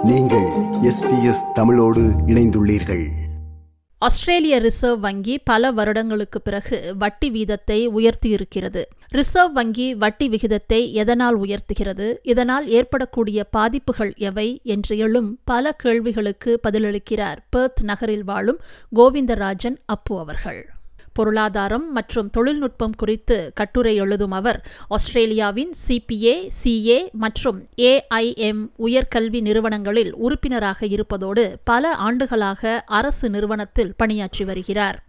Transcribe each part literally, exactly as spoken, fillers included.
நீங்கள் S B S தமிழோடு இணைந்துள்ளீர்கள். ஆஸ்திரேலிய ரிசர்வ் வங்கி பல வருடங்களுக்கு பிறகு வட்டி வீதத்தை உயர்த்தியிருக்கிறது. ரிசர்வ் வங்கி வட்டி விகிதத்தை எதனால் உயர்த்துகிறது, இதனால் ஏற்படக்கூடிய பாதிப்புகள் எவை என்று எழும் பல கேள்விகளுக்கு பதிலளிக்கிறார் பெர்த் நகரில் வாழும் கோவிந்தராஜன் அப்பு அவர்கள். பொருளாதாரம் மற்றும் தொழில்நுட்பம் குறித்து கட்டுரை எழுதும் அவர் ஆஸ்திரேலியாவின் சிபிஏ, சிஏ மற்றும் ஏஐஎம் உயர்கல்வி நிறுவனங்களில் உறுப்பினராக இருப்பதோடு பல ஆண்டுகளாக அரசு நிறுவனத்தில் பணியாற்றி வருகிறார்.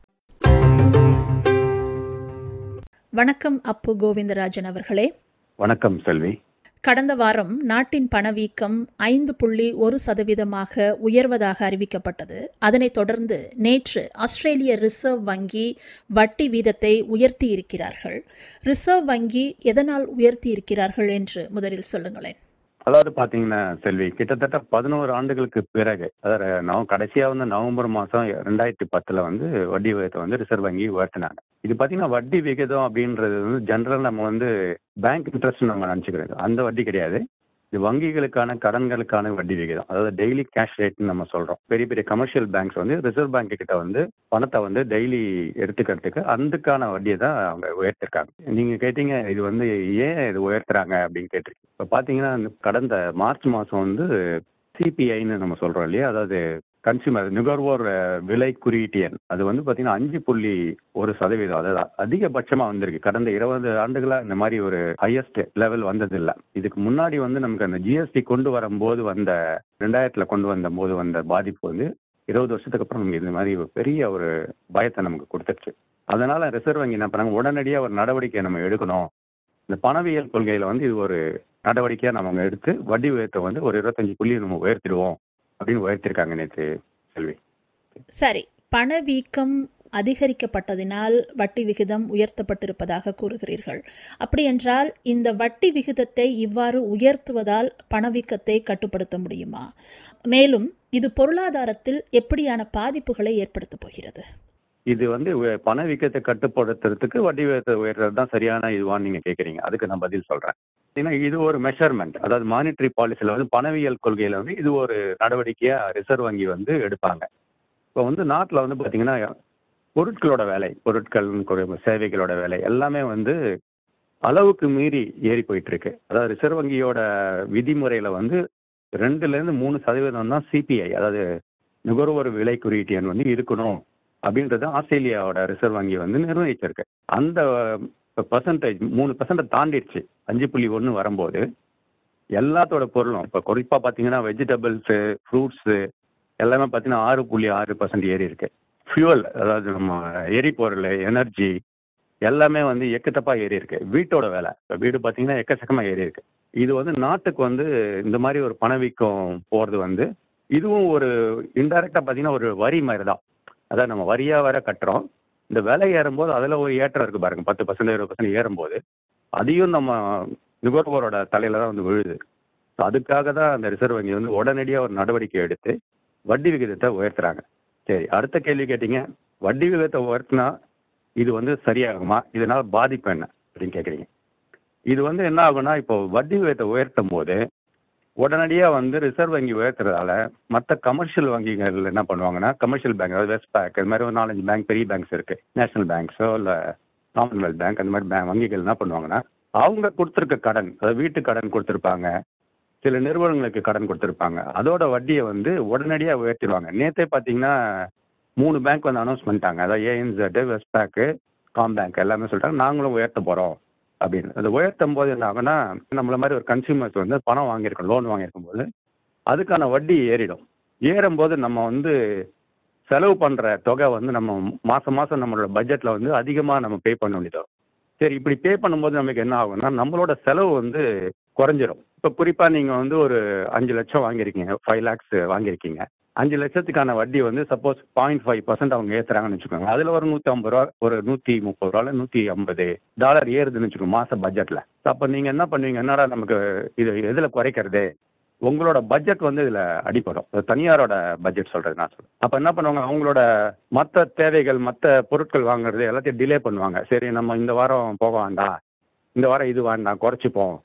வணக்கம் அப்பு கோவிந்தராஜன் அவர்களே. வணக்கம் செல்வி. கடந்த வாரம் நாட்டின் பணவீக்கம் ஐந்து புள்ளி ஒரு சதவீதமாக உயர்வதாக அறிவிக்கப்பட்டது. அதனைத் தொடர்ந்து நேற்று ஆஸ்திரேலிய ரிசர்வ் வங்கி வட்டி வீதத்தை உயர்த்தி இருக்கிறார்கள். ரிசர்வ் வங்கி எதனால் உயர்த்தி இருக்கிறார்கள் என்று முதலில் சொல்லுங்களேன். அதாவது பாத்தீங்கன்னா செல்வி, கிட்டத்தட்ட பதினோரு ஆண்டுகளுக்கு பிறகு, அதாவது நான் கடைசியா வந்து நவம்பர் மாசம் ரெண்டாயிரத்தி பத்துல வந்து வட்டி விகிதத்தை வந்து ரிசர்வ் வங்கி உயர்த்தினாங்க. இது பாத்தீங்கன்னா வட்டி விகிதம் அப்படின்றது வந்து ஜெனரல் நம்ம வந்து பேங்க் இன்ட்ரெஸ்ட் நம்ம நினைச்சுக்கிறது, அந்த வட்டி கிடையாது. இது வங்கிகளுக்கான கடன்களுக்கான வட்டி விகிதம், அதாவது டெய்லி கேஷ் ரேட்னு நம்ம சொல்றோம். பெரிய பெரிய கமர்ஷியல் பேங்க்ஸ் வந்து ரிசர்வ் பேங்க் கிட்ட வந்து பணத்தை வந்து டெய்லி எடுத்துக்கிறதுக்கு அதுக்கான வட்டியை தான் அவங்க உயர்த்திருக்காங்க. நீங்க கேட்டீங்க இது வந்து ஏன் இது உயர்த்துறாங்க அப்படின்னு கேட்டிருக்கீங்க. இப்போ பாத்தீங்கன்னா கடந்த மார்ச் மாசம் வந்து சிபிஐன்னு நம்ம சொல்றோம் இல்லையா, அதாவது கன்சியூமர் நுகர்வோர் விலை குறியீட்டு எண், அது வந்து பாத்தீங்கன்னா அஞ்சு புள்ளி ஒரு சதவீதம், அதாவது அதிகபட்சமா வந்திருக்கு. கடந்த இருபது ஆண்டுகளா இந்த மாதிரி ஒரு ஹையஸ்ட் லெவல் வந்தது இல்லை. இதுக்கு முன்னாடி வந்து நமக்கு அந்த ஜிஎஸ்டி கொண்டு வரும்போது வந்த ரெண்டாயிரத்துல கொண்டு வந்த போது வந்த பாதிப்பு வந்து இருபது வருஷத்துக்கு அப்புறம் நமக்கு இந்த மாதிரி ஒரு பெரிய ஒரு பயத்தை நமக்கு கொடுத்துருச்சு. அதனால ரிசர்வ் வங்கி என்ன பண்ணாங்க, உடனடியாக ஒரு நடவடிக்கையை நம்ம எடுக்கணும். இந்த பணவியல் கொள்கையில வந்து இது ஒரு நடவடிக்கையா நம்ம எடுத்து வட்டி விகிதத்தை வந்து ஒரு இருபத்தஞ்சு புள்ளி நம்ம உயர்த்திடுவோம் அப்படின்னு உயர்த்திருக்காங்க நேற்று செல்வி. சரி, பணவீக்கம் அதிகரிக்கப்பட்டதினால் வட்டி விகிதம் உயர்த்தப்பட்டிருப்பதாக கூறுகிறீர்கள். அப்படி என்றால் இந்த வட்டி விகிதத்தை இவ்வாறு உயர்த்துவதால் பணவீக்கத்தை கட்டுப்படுத்த முடியுமா? மேலும் இது பொருளாதாரத்தில் எப்படியான பாதிப்புகளை ஏற்படுத்த போகிறது? இது வந்து பணவீக்கத்தை கட்டுப்படுத்துறதுக்கு வட்டி விகிதத்தை உயர்றது தான் சரியான இதுவான்னு நீங்க கேட்குறீங்க. அதுக்கு நான் பதில் சொல்றேன். ஏன்னா இது ஒரு மெஷர்மெண்ட், அதாவது மானிட்டரி பாலிசியில் வந்து பணவியல் கொள்கையில வந்து இது ஒரு நடவடிக்கையா ரிசர்வ் வங்கி வந்து எடுப்பாங்க. இப்போ வந்து நாட்டில் வந்து பார்த்தீங்கன்னா பொருட்களோட விலை, பொருட்கள் சேவைகளோட விலை எல்லாமே வந்து அளவுக்கு மீறி ஏறி போயிட்டு இருக்கு. அதாவது ரிசர்வ் வங்கியோட விதிமுறையில வந்து ரெண்டுல இருந்து மூணு சதவீதம் தான் சிபிஐ, அதாவது நுகர்வோர் விலை குறியீட்டு எண் வந்து இருக்கணும் அப்படின்றது ஆஸ்திரேலியாவோட ரிசர்வ் வங்கி வந்து நிர்ணயிச்சிருக்கு. அந்த பர்சன்டேஜ் மூணு பர்சன்ட் தாண்டிடுச்சு. அஞ்சு புள்ளி ஒன்று வரும்போது எல்லாத்தோட பொருளும் இப்போ குறிப்பாக பார்த்தீங்கன்னா வெஜிடபிள்ஸு, ஃப்ரூட்ஸு எல்லாமே பார்த்தீங்கன்னா ஆறு புள்ளி ஆறு பர்சன்ட் ஏறி இருக்கு. ஃபியூவல், அதாவது நம்ம எரிபொருள், எனர்ஜி எல்லாமே வந்து எக்கத்தப்பா ஏறி இருக்கு. வீட்டோட வேலை, இப்போ வீடு பார்த்தீங்கன்னா எக்கச்சக்கமாக ஏறி இருக்கு. இது வந்து நாட்டுக்கு வந்து இந்த மாதிரி ஒரு பணவீக்கம் போகிறது வந்து இதுவும் ஒரு இன்டைரக்டாக பார்த்தீங்கன்னா ஒரு வரி மாதிரி தான். அதாவது நம்ம வரியாக வேற கட்டுறோம். இந்த விலை ஏறும்போது அதில் ஒரு ஏற்றம் இருக்கு பாருங்க, பத்து பர்சன்ட் இருபது பர்சன்ட் ஏறும்போது அதையும் நம்ம நுகர்வோரோட தலையில தான் வந்து விழுது. ஸோ அதுக்காக தான் அந்த ரிசர்வ் வங்கி வந்து உடனடியாக ஒரு நடவடிக்கை எடுத்து வட்டி விகிதத்தை உயர்த்துறாங்க. சரி, அடுத்த கேள்வி கேட்டீங்க, வட்டி விகிதத்தை உயர்த்தினா இது வந்து சரியாகுமா, இதனால பாதிப்பு என்ன அப்படின்னு கேட்குறீங்க. இது வந்து என்ன ஆகும்னா, இப்போ வட்டி விகிதத்தை உயர்த்தும் போது உடனடியாக வந்து ரிசர்வ் வங்கி உயர்த்துறதால மற்ற கமர்ஷியல் வங்கிகள் என்ன பண்ணுவாங்கன்னா, கமர்ஷியல் பேங்க், அதாவது வெஸ்ட் பேங்க், இது மாதிரி ஒரு நாலஞ்சு பேங்க், பெரிய பேங்க்ஸ் இருக்கு, நேஷனல் பேங்க்ஸோ இல்லை காமன்வெல்த் பேங்க், அந்த மாதிரி பேங்க் வங்கிகள் என்ன பண்ணுவாங்கன்னா, அவங்க கொடுத்துருக்க கடன், அதாவது வீட்டு கடன் கொடுத்துருப்பாங்க, சில நிறுவனங்களுக்கு கடன் கொடுத்துருப்பாங்க, அதோட வட்டியை வந்து உடனடியாக உயர்த்திடுவாங்க. நேற்றே பார்த்தீங்கன்னா மூணு பேங்க் வந்து அனௌன்ஸ் பண்ணிட்டாங்க, அதாவது ANZ, west bank, comm bank எல்லாமே சொல்லிட்டாங்க நாங்களும் உயர்த்த போகிறோம் அப்படின்னு. அது உயர்த்தும் போது என்ன ஆகுனா, நம்மள மாதிரி ஒரு கன்சியூமர்ஸ் வந்து பணம் வாங்கியிருக்கோம், லோன் வாங்கியிருக்கும் போது அதுக்கான வட்டி ஏறிடும். ஏறும்போது நம்ம வந்து செலவு பண்ணுற தொகை வந்து நம்ம மாதம் மாதம் நம்மளோட பட்ஜெட்டில் வந்து அதிகமாக நம்ம பே பண்ண வேண்டியது வரும். சரி, இப்படி பே பண்ணும்போது நமக்கு என்ன ஆகும்னா, நம்மளோட செலவு வந்து குறைஞ்சிரும். இப்போ குறிப்பாக நீங்கள் வந்து ஒரு அஞ்சு லட்சம் வாங்கியிருக்கீங்க, ஃபைவ் லேக்ஸ் வாங்கியிருக்கீங்க, அஞ்சு லட்சத்துக்கான வட்டி வந்து சப்போஸ் பாயிண்ட் ஃபைவ் பர்சன்ட் அவங்க ஏற்றுறாங்கன்னு வச்சுக்கோங்க. அதில் ஒரு நூற்றி ஐம்பது ரூபா, ஒரு நூற்றி முப்பது ரூபால நூற்றி ஐம்பது டாலர் ஏறுதுன்னு வச்சுக்கோங்க மாத பட்ஜெட்டில். அப்போ நீங்கள் என்ன பண்ணுவீங்க, என்னடா நமக்கு இது எதில் குறைக்கிறது, உங்களோட பட்ஜெட் வந்து இதில் அடிப்படும். தனியாரோட பட்ஜெட் சொல்கிறது நான் சொல்கிறேன். அப்போ என்ன பண்ணுவாங்க, அவங்களோட மற்ற தேவைகள், மற்ற பொருட்கள் வாங்குறது எல்லாத்தையும் டிலே பண்ணுவாங்க. சரி, நம்ம இந்த வாரம் போக வேண்டாம், இந்த வாரம் இது வேண்டாம், குறைச்சிப்போம்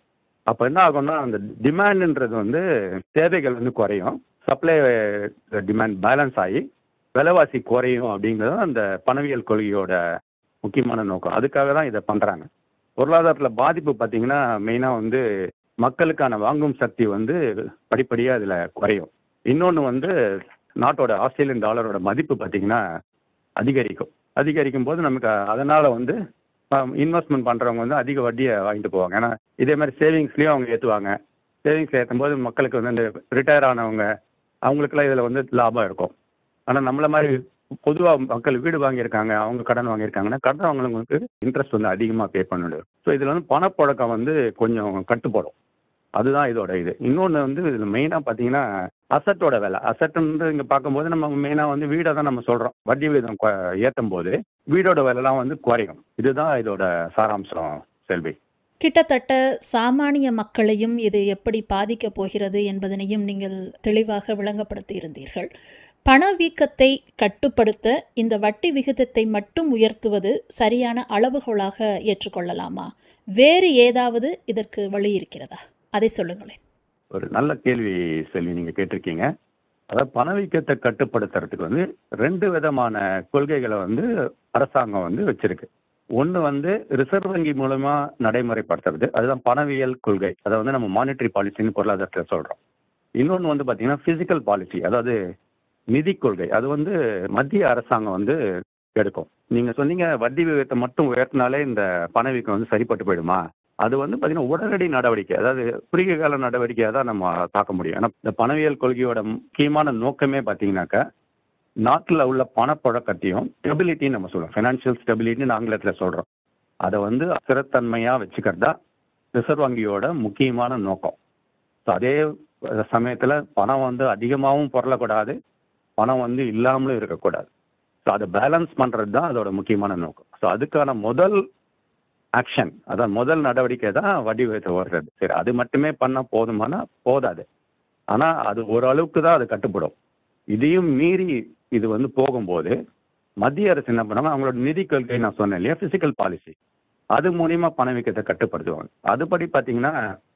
அப்போ என்ன ஆகும்னா அந்த டிமாண்டுன்றது வந்து தேவைகள் வந்து குறையும், சப்ளை டிமாண்ட் பேலன்ஸ் ஆகி விலைவாசி குறையும் அப்படிங்கிறது அந்த பணவியல் கொள்கையோட முக்கியமான நோக்கம். அதுக்காக தான் இதை பண்ணுறாங்க. பொருளாதாரத்தில் பாதிப்பு பார்த்தீங்கன்னா மெயினாக வந்து மக்களுக்கான வாங்கும் சக்தி வந்து படிப்படியாக அதில் குறையும். இன்னொன்று வந்து நாட்டோட ஆஸ்திரேலியன் டாலரோட மதிப்பு பார்த்தீங்கன்னா அதிகரிக்கும். அதிகரிக்கும் போது நமக்கு அதனால் வந்து இன்வெஸ்ட்மெண்ட் பண்ணுறவங்க வந்து அதிக வட்டியை வாங்கிட்டு போவாங்க. ஏன்னா இதே மாதிரி சேவிங்ஸ்லேயும் அவங்க ஏற்றுவாங்க. சேவிங்ஸ் ஏற்றும் போது மக்களுக்கு வந்து இந்த ரிட்டையர் ஆனவங்க அவங்களுக்குலாம் இதில் வந்து லாபம் இருக்கும். ஆனால் நம்மள மாதிரி பொதுவாக மக்கள் வீடு வாங்கியிருக்காங்க, அவங்க கடன் வாங்கியிருக்காங்கன்னா கடன் வாங்கினவங்களுக்கு இன்ட்ரெஸ்ட் வந்து அதிகமாக பே பண்ணிடும். ஸோ இதில் வந்து பணப்புழக்கம் வந்து கொஞ்சம் கட்டுப்படும். அதுதான் இதோட இது. இன்னொன்று வந்து இதில் மெயினாக பார்த்தீங்கன்னா அசட்டோட விலை. அசட்டுன்னு இங்கே பார்க்கும்போது நம்ம மெயினாக வந்து வீடை தான் நம்ம சொல்கிறோம். வட்டி விகிதம் ஏற்றும் போது வீடோட விலைலாம் வந்து குறையும். இதுதான் இதோட சாராம்சம் செல்வி. கிட்டத்தட்ட சாமானிய மக்களையும் இது எப்படி பாதிக்கப் போகிறது என்பதனையும் நீங்கள் தெளிவாக விளங்கப்படுத்தி இருந்தீர்கள். பணவீக்கத்தை கட்டுப்படுத்த இந்த வட்டி விகிதத்தை மட்டும் உயர்த்துவது சரியான அளவுகோலாக ஏற்றுக்கொள்ளலாமா? வேறு ஏதாவது இதற்கு வழி இருக்கிறதா? அதை சொல்லுங்களேன். ஒரு நல்ல கேள்வி செல்வி நீங்கள் கேட்டிருக்கீங்க. அதாவது பணவீக்கத்தை கட்டுப்படுத்துறதுக்கு வந்து ரெண்டு விதமான கொள்கைகளை வந்து அரசாங்கம் வந்து வச்சிருக்கு. ஒன்று வந்து ரிசர்வ் வங்கி மூலமா நடைமுறைப்படுத்துறது, அதுதான் பணவியல் கொள்கை. அதை வந்து நம்ம மானிட்டரி பாலிசின்னு பொருளாதாரத்தில் சொல்கிறோம். இன்னொன்று வந்து பார்த்தீங்கன்னா ஃபிசிக்கல் பாலிசி, அதாவது நிதி கொள்கை. அது வந்து மத்திய அரசாங்கம் வந்து எடுக்கும். நீங்கள் சொன்னீங்க வட்டி விகிதத்தை மட்டும் உயர்த்தினாலே இந்த பணவீக்கம் வந்து சரிப்பட்டு போயிடுமா? அது வந்து பார்த்தீங்கன்னா உடனடி நடவடிக்கை, அதாவது குறுகிய கால நடவடிக்கையாக தான் நம்ம பார்க்க முடியும். ஏன்னா இந்த பணவியல் கொள்கையோட முக்கியமான நோக்கமே பார்த்தீங்கன்னாக்கா நாட்டில் உள்ள பணப்புழக்கத்தையும் ஸ்டெபிலிட்டின்னு நம்ம சொல்கிறோம், ஃபைனான்சியல் ஸ்டெபிலிட்டின்னு ஆங்கிலத்தில் சொல்கிறோம். அதை வந்து ஸ்திரத்தன்மையாக வச்சுக்கிறது தான் ரிசர்வ் வங்கியோட முக்கியமான நோக்கம். ஸோ அதே சமயத்தில் பணம் வந்து அதிகமாகவும் பொருளக்கூடாது, பணம் வந்து இல்லாமலும் இருக்கக்கூடாது. ஸோ அதை பேலன்ஸ் பண்ணுறது தான் அதோட முக்கியமான நோக்கம். ஸோ அதுக்கான முதல் ஆக்ஷன், அதான் முதல் நடவடிக்கை தான் வட்டி விகிதத்தை ஓடுறது. சரி, அது மட்டுமே பண்ணால் போதுமானா போதாது. ஆனால் அது ஓரளவுக்கு தான் அது கட்டுப்படும். இதையும் மீறி இது வந்து போகும்போது மத்திய அரசு என்ன பண்ணாங்க, அவங்களோட நிதி கொள்கை நான் சொன்னேன் இல்லையா, ஃபிசிக்கல் பாலிசி, அது மூலியமா பணவீக்கத்தை கட்டுப்படுத்துவாங்க. அதுபடி பார்த்தீங்கன்னா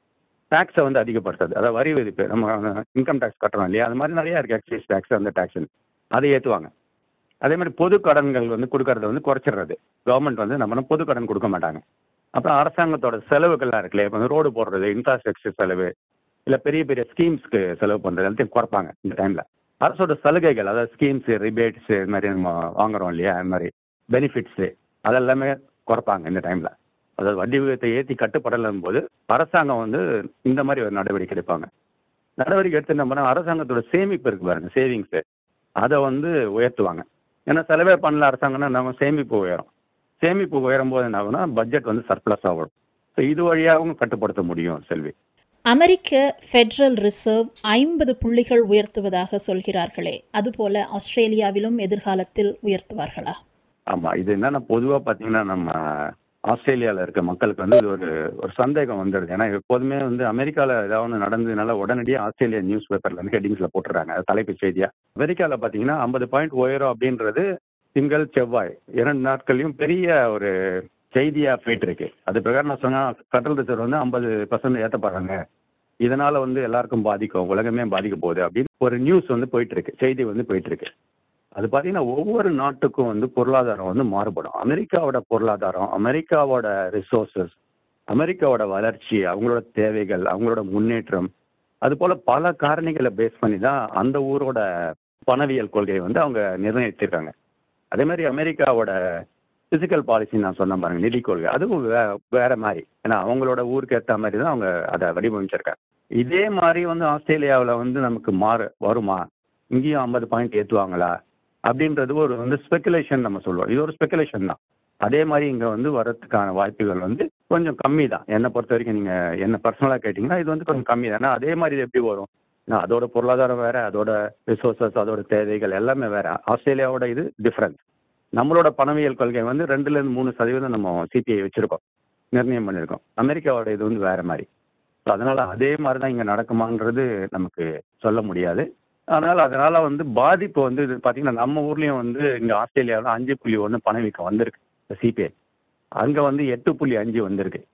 டேக்ஸை வந்து அதிகப்படுத்துறது, அதாவது வரி விதிப்பு, நம்ம இன்கம் டேக்ஸ் கட்டுறோம் இல்லையா, அது மாதிரி நிறையா இருக்குது, எக்ஸைஸ் டேக்ஸ், அந்த டேக்ஸ் அதை ஏற்றுவாங்க. அதே மாதிரி பொது கடன்கள் வந்து கொடுக்கறத வந்து குறைச்சிடுறது. கவர்மெண்ட் வந்து நம்ம பொது கடன் கொடுக்க மாட்டாங்க. அப்புறம் அரசாங்கத்தோட செலவுகள்லாம் இருக்குல்ல, இப்போ வந்து ரோடு போடுறது, இன்ஃப்ராஸ்ட்ரக்சர் செலவு, இல்லை பெரிய பெரிய ஸ்கீம்ஸ்க்கு செலவு பண்ணுறது எல்லாத்தையும் குறைப்பாங்க இந்த டைமில். அரசோட சலுகைகள், அதாவது ஸ்கீம்ஸு, ரிபேட்ஸு, இது மாதிரி நம்ம வாங்குறோம் இல்லையா, அது மாதிரி பெனிஃபிட்ஸு, அதெல்லாமே குறைப்பாங்க இந்த டைமில். அதாவது வட்டி விகிதத்தை ஏற்றி கட்டுப்படலும் போது அரசாங்கம் வந்து இந்த மாதிரி ஒரு நடவடிக்கை எடுப்பாங்க. நடவடிக்கை எடுத்து என்ன பண்ணால் அரசாங்கத்தோட சேமிப்பு இருக்கு பாருங்க, சேவிங்ஸு, அதை வந்து உயர்த்துவாங்க. ஏன்னா சில பேர் பண்ணல அரசாங்கம்னா நம்ம சேமிப்பு உயரும். சேமிப்பு உயரும் போது என்ன ஆகுனா பட்ஜெட் வந்து சர்ப்ளஸ் ஆகும். ஸோ இது வழியாகவும் கட்டுப்படுத்த முடியும் செல்வி. அமெரிக்க ஃபெடரல் ரிசர்வ் ஐம்பது புள்ளிகள் உயர்த்துவதாக சொல்கிறார்களே, அதுபோல ஆஸ்திரேலியாவிலும் எதிர்காலத்தில் உயர்த்துவார்களா? ஆமாம், இது என்னன்னா பொதுவாக பார்த்தீங்கன்னா நம்ம ஆஸ்திரேலியாவில் இருக்க மக்களுக்கு வந்து இது ஒரு ஒரு சந்தேகம் வந்துடுது. ஏன்னா எப்போதுமே வந்து அமெரிக்காவில் ஏதாவது ஒன்று நடந்ததுனால உடனடியாக ஆஸ்திரேலியா நியூஸ் பேப்பரில் வந்து ஹெட்டிங்ஸில் போட்டுறாங்க, அது தலைப்பு செய்தியாக. அமெரிக்காவில் பார்த்தீங்கன்னா ஐம்பது பாயிண்ட் உயரும் அப்படின்றது திங்கள் செவ்வாய் இரண்டு நாட்கள்லையும் பெரிய ஒரு செய்தியாக போயிட்டு இருக்கு. அது பிரகாரம் நான் சொன்னால் ஃபெடரல் ரிசர்வ் வந்து ஐம்பது பர்சன்ட் ஏற்றப்படுறாங்க, இதனால் வந்து எல்லாருக்கும் பாதிக்கும், உலகமே பாதிக்க போகுது அப்படின்னு ஒரு நியூஸ் வந்து போயிட்டு இருக்கு, செய்தி வந்து போயிட்டு இருக்கு. அது பார்த்தீங்கன்னா ஒவ்வொரு நாட்டுக்கும் வந்து பொருளாதாரம் வந்து மாறுபடும். அமெரிக்காவோட பொருளாதாரம், அமெரிக்காவோட ரிசோர்ஸஸ், அமெரிக்காவோட வளர்ச்சி, அவங்களோட தேவைகள், அவங்களோட முன்னேற்றம், அது போல் பல காரணிகளை பேஸ் பண்ணி தான் அந்த ஊரோட பணவியல் கொள்கையை வந்து அவங்க நிர்ணயித்திருக்காங்க. அதே மாதிரி அமெரிக்காவோட ஃபிசிக்கல் பாலிசி நான் சொன்ன பாருங்க, நிதி கொள்கை, அதுவும் வே வேற மாதிரி. ஏன்னா அவங்களோட ஊருக்கு ஏற்ற மாதிரி தான் அவங்க அதை வடிவமைச்சிருக்காங்க. இதே மாதிரி வந்து ஆஸ்திரேலியாவில் வந்து நமக்கு மாறு வருமா, இங்கேயும் ஐம்பது பாயிண்ட் ஏற்றுவாங்களா அப்படின்றது ஒரு வந்து ஸ்பெகுலேஷன் நம்ம சொல்லுவோம். இது ஒரு ஸ்பெகுலேஷன் தான். அதே மாதிரி இங்கே வந்து வரதுக்கான வாய்ப்புகள் வந்து கொஞ்சம் கம்மி தான். என்னை பொறுத்த வரைக்கும் நீங்கள் என்ன பர்சனலாக கேட்டிங்கன்னா இது வந்து கொஞ்சம் கம்மி தான். ஏன்னா அதே மாதிரி இது எப்படி வரும், ஏன்னா அதோட பொருளாதாரம் வேறு, அதோட ரிசோர்ஸஸ், அதோட தேவைகள் எல்லாமே வேறு. ஆஸ்திரேலியாவோட இது டிஃப்ரென்ஸ். நம்மளோட பணவியல் கொள்கை வந்து ரெண்டுலேருந்து மூணு சதவீதம் நம்ம சிபிஐ வச்சுருக்கோம், நிர்ணயம் பண்ணியிருக்கோம். அமெரிக்காவோட இது வந்து வேறு மாதிரி. ஸோ அதனால் அதே மாதிரி தான் இங்கே நடக்குமான்றது நமக்கு சொல்ல முடியாது. அதனால் அதனால் வந்து பாதிப்பு வந்து இது பார்த்தீங்கன்னா நம்ம ஊர்லேயும் வந்து இங்கே ஆஸ்திரேலியாவில் அஞ்சு புள்ளி ஒன்று பணவீக்கம் வந்திருக்கு சிபிஐ, அங்கே வந்து எட்டு புள்ளி அஞ்சு வந்திருக்கு.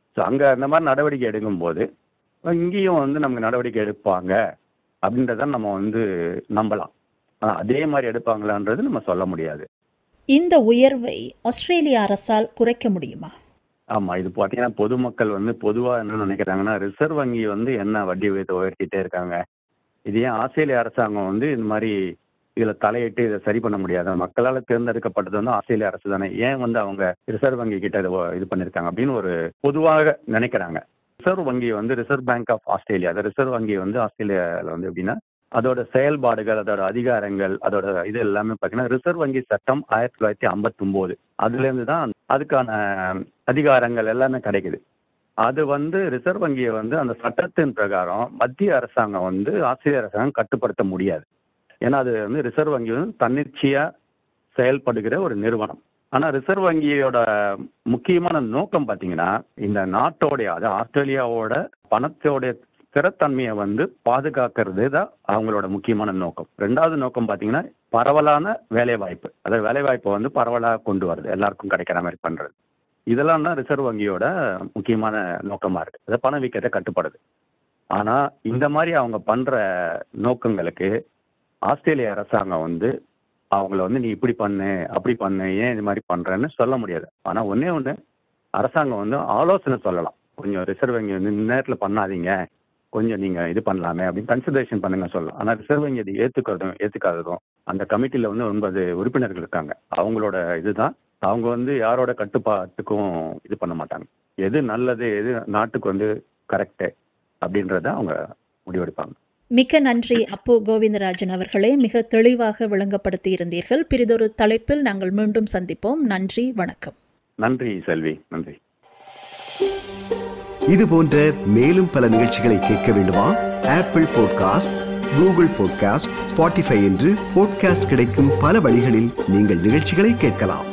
ஸோ அங்கே அந்த மாதிரி நடவடிக்கை எடுக்கும்போது இங்கேயும் வந்து நமக்கு நடவடிக்கை எடுப்பாங்க அப்படின்றத நம்ம வந்து நம்பலாம். ஆனால் அதே மாதிரி எடுப்பாங்களான்றது நம்ம சொல்ல முடியாது. இந்த உயர்வை ஆஸ்திரேலிய அரசால் குறைக்க முடியுமா? ஆமாம், இது பார்த்தீங்கன்னா பொதுமக்கள் வந்து பொதுவாக என்ன நினைக்கிறாங்கன்னா, ரிசர்வ் வங்கி வந்து என்ன வட்டி விகிதத்தை உயர்த்திட்டே இருக்காங்க, இது ஏன் ஆஸ்திரேலிய அரசாங்கம் வந்து இந்த மாதிரி இதில் தலையிட்டு இதை சரி பண்ண முடியாது, மக்களால் தேர்ந்தெடுக்கப்பட்டது வந்து ஆஸ்திரேலிய அரசு தானே, ஏன் வந்து அவங்க ரிசர்வ் வங்கி கிட்ட இதை இது பண்ணியிருக்காங்க அப்படின்னு ஒரு பொதுவாக நினைக்கிறாங்க. ரிசர்வ் வங்கி வந்து ரிசர்வ் பேங்க் ஆஃப் ஆஸ்திரேலியா, அந்த ரிசர்வ் வங்கி வந்து ஆஸ்திரேலியாவில் வந்து எப்படின்னா அதோட செயல்பாடுகள், அதோட அதிகாரங்கள், அதோட இது எல்லாமே பார்த்தீங்கன்னா ரிசர்வ் வங்கி சட்டம் ஆயிரத்தி தொள்ளாயிரத்தி ஐம்பத்தி ஒன்பது அதுலேருந்து தான் அதுக்கான அதிகாரங்கள் எல்லாமே கிடைக்குது. அது வந்து ரிசர்வ் வங்கியை வந்து அந்த சட்டத்தின் பிரகாரம் மத்திய அரசாங்கம் வந்து ஆஸ்திரேலிய அரசாங்கம் கட்டுப்படுத்த முடியாது. ஏன்னா அது வந்து ரிசர்வ் வங்கி வந்து தன்னிச்சையா செயல்படுகிற ஒரு நிறுவனம். ஆனால் ரிசர்வ் வங்கியோட முக்கியமான நோக்கம் பார்த்தீங்கன்னா இந்த நாட்டோடைய, அதாவது ஆஸ்திரேலியாவோட பணத்தோடைய ஸ்திரத்தன்மையை வந்து பாதுகாக்கிறது தான் அவங்களோட முக்கியமான நோக்கம். ரெண்டாவது நோக்கம் பார்த்தீங்கன்னா பரவலான வேலை வாய்ப்பு, அதாவது வேலை வாய்ப்பை வந்து பரவலாக கொண்டு வருது, எல்லாருக்கும் கிடைக்கிற மாதிரி பண்றது. இதெல்லாம் தான் ரிசர்வ் வங்கியோட முக்கியமான நோக்கமா இருக்கு. அதை பணவீக்கத்தை கட்டுப்படுது. ஆனா இந்த மாதிரி அவங்க பண்ற நோக்கங்களுக்கு ஆஸ்திரேலிய அரசாங்கம் வந்து அவங்கள வந்து நீ இப்படி பண்ணு அப்படி பண்ணு, ஏன் இது மாதிரி பண்றேன்னு சொல்ல முடியாது. ஆனா ஒன்னே ஒன்று, அரசாங்கம் வந்து ஆலோசனை சொல்லலாம், கொஞ்சம் ரிசர்வ் வங்கி வந்து இந்த நேரத்தில் பண்ணாதீங்க, கொஞ்சம் நீங்க இது பண்ணலாமே அப்படின்னு கன்சிடரேஷன் பண்ணுங்க சொல்லலாம். ஆனால் ரிசர்வ் வங்கி அது ஏற்றுக்கிறதும் ஏற்றுக்காததும் அந்த கமிட்டியில் வந்து ஒன்பது உறுப்பினர்கள் இருக்காங்க, அவங்களோட இதுதான். அவங்க வந்து யாரோட கட்டுப்பாட்டுக்கும் இது பண்ண மாட்டாங்க. எது நல்லது, எது நாட்டுக்கு வந்து கரெக்டு அப்படின்றத அவங்க முடிவெடுப்பாங்க. மிக்க நன்றி அப்பு கோவிந்தராஜன் அவர்களே, மிக தெளிவாக விளங்கப்படுத்தி இருந்தீர்கள். பிறிதொரு தலைப்பில் நாங்கள் மீண்டும் சந்திப்போம். நன்றி, வணக்கம். நன்றி செல்வி, நன்றி. இது போன்ற மேலும் பல நிகழ்ச்சிகளை கேட்க வேண்டுமா? Apple podcast, Google podcast, Spotify என்று பாட்காஸ்ட் கிடைக்கும் பல வழிகளில் நீங்கள் நிகழ்ச்சிகளை கேட்கலாம்.